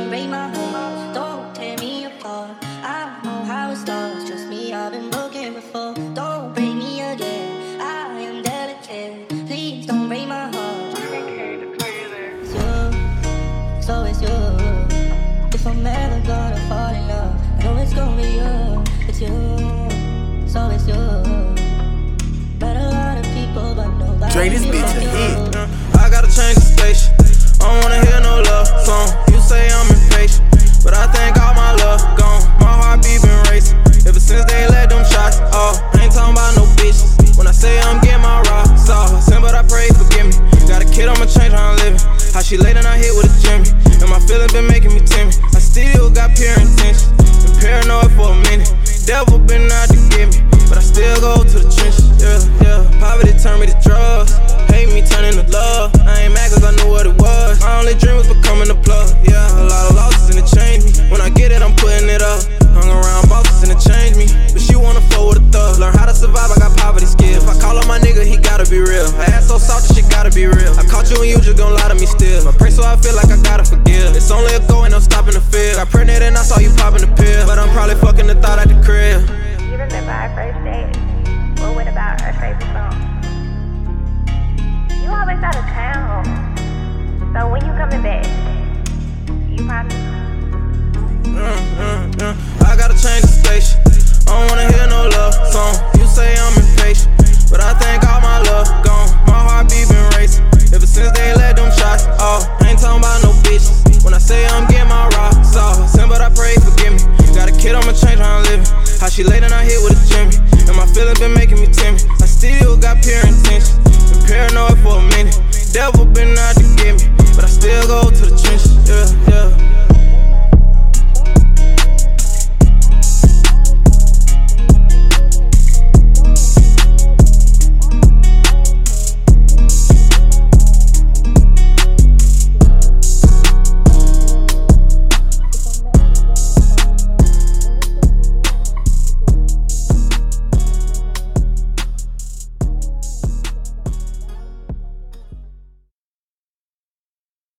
don't break my heart, don't tear me apart. I know how it starts, trust me, I've been broken before. Don't break me again, I am delicate. Please don't break my heart. It's you, so it's you. If I'm ever gonna fall in love, I know it's gonna be you. It's you, so it's you. But a lot of people, but nobody. Dre, this bitch a hit. I gotta change the station. I don't wanna hear no love song. You say I'm impatient, but I think all my love gone. My heartbeat been racing ever since they let them shots off. I ain't talking about no bitches. When I say I'm getting my rocks off, I sin, but I pray forgive me. Got a kid, I'ma change how I'm living. How she laid and I hit with a Jimmy, and my feelings been making me timid. I still got pure intentions, been paranoid for a minute. Devil been out to get me, but I still go to the trenches. Yeah, yeah. Poverty turned me to drugs, hate me turning to love. I ain't mad cause I knew what it was. My only dream was becoming a plug. Yeah, a lot of losses and it changed me. When I get it, I'm putting it up. Hung around bosses and it changed me, but she wanna flow with a thug. Learn how to survive, I got poverty skills. If I call up my nigga, he gotta be real. Her ass so soft, that shit gotta be real. I caught you and you just gon'